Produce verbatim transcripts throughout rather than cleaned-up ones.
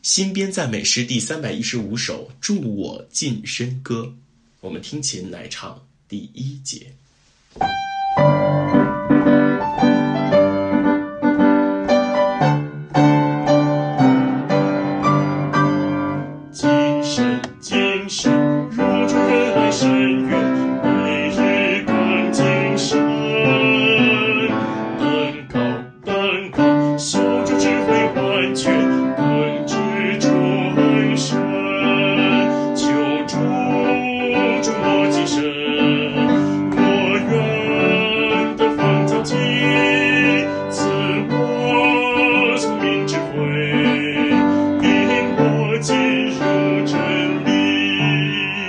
新编赞美诗第三百一十五首《助我近身歌》，我们听琴来唱第一节。 今生今生，若主仁爱深远，每日更精神。登高登高，修筑智慧完全，更知终身。求主助我今生，我愿得方造极，赐我聪明智慧，引我进入真理。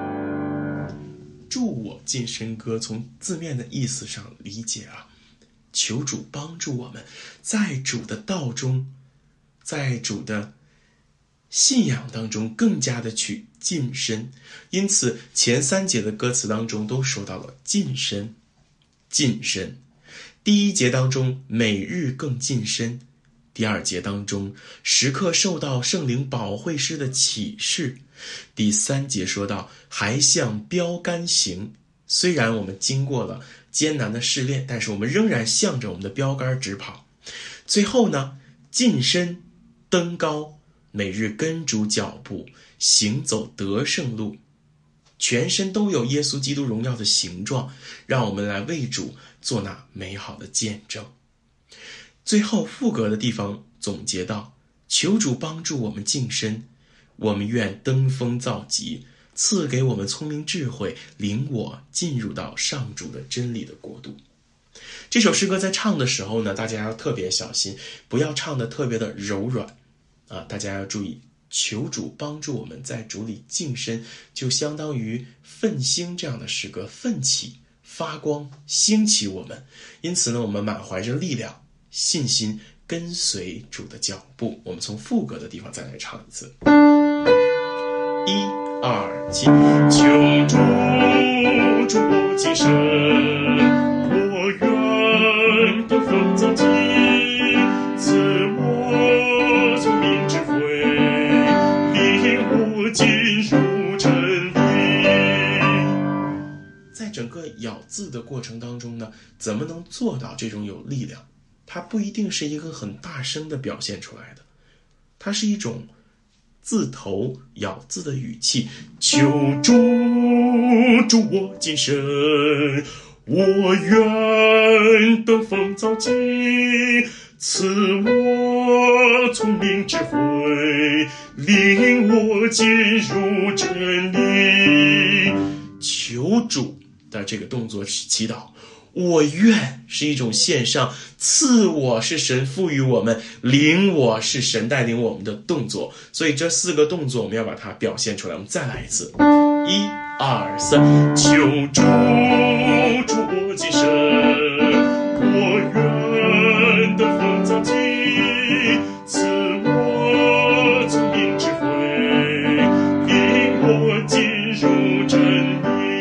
助我近身歌从字面的意思上理解啊，求主帮助我们在主的道中，在主的信仰当中更加的去近身。因此前三节的歌词当中都说到了近身近身。第一节当中每日更近身，第二节当中时刻受到圣灵保惠师的启示，第三节说到还向标杆行。虽然我们经过了艰难的试炼，但是我们仍然向着我们的标杆直跑。最后呢，近身登高，每日跟主脚步，行走得胜路，全身都有耶稣基督荣耀的形状，让我们来为主做那美好的见证。最后副歌的地方总结到，求主帮助我们近身，我们愿登峰造极，赐给我们聪明智慧，领我进入到上主的真理的国度。这首诗歌在唱的时候呢，大家要特别小心，不要唱得特别的柔软啊！大家要注意，求主帮助我们在主里近身，就相当于奋兴这样的诗歌，奋起发光兴起我们。因此呢，我们满怀着力量信心跟随主的脚步。我们从副歌的地方再来唱一次，一二七。 求主助我近身，我愿登峰造极，赐我聪明智慧，领我进入真理。 在整个咬字的过程当中呢，怎么能做到这种有力量？它不一定是一个很大声的表现出来的，它是一种字头咬字的语气。 求主助我近身，我愿登峰造极，赐我聪明智慧，领我进入真理。 求主的这个动作是祈祷，我愿是一种献上，赐我是神赋予我们，领我是神带领我们的动作。所以这四个动作我们要把它表现出来。我们再来一次，一二三。 求主助我近身，我愿登峰造极，赐我聪明智慧，领我进入真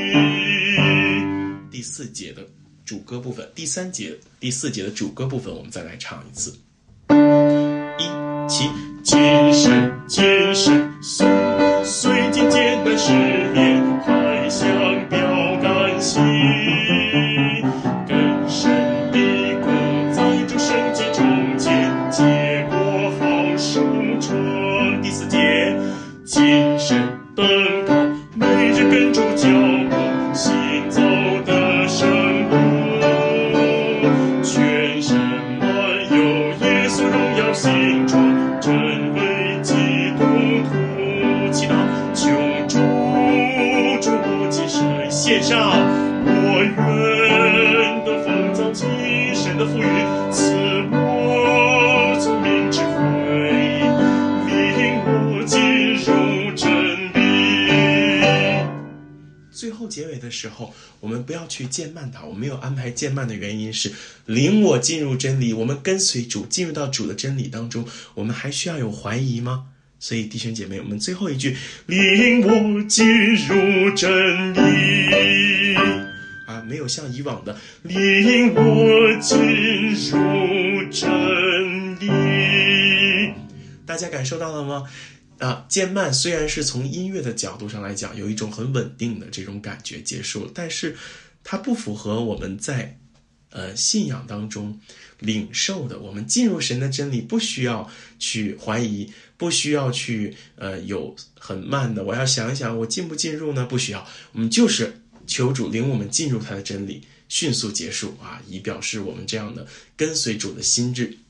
理。 第四节的主歌部分，第三节第四节的主歌部分我们再来唱一次，一起。 今生今生，虽虽经艰难试炼，还向标杆行，更深的功在主圣洁中间，结果好收成。第四节，今生登高，每日跟主脚步，行走的生路，全身满有耶稣荣耀形状，真为基督徒祈祷。求主助我近身，献上我愿登峰造极，神的赋予，赐我聪明智慧，领我进入真理。 最后结尾的时候，我们不要去渐慢它。我没有安排渐慢的原因是领我进入真理。我们跟随主进入到主的真理当中，我们还需要有怀疑吗？所以弟兄姐妹，我们最后一句， 领我进入真理啊，没有像以往的领我进入真理。 大家感受到了吗？啊，渐慢虽然是从音乐的角度上来讲有一种很稳定的这种感觉结束了，但是它不符合我们在呃信仰当中领受的，我们进入神的真理不需要去怀疑，不需要去呃有很慢的我要想一想我进不进入呢，不需要，我们就是求主领我们进入他的真理，迅速结束啊，以表示我们这样的跟随主的心智。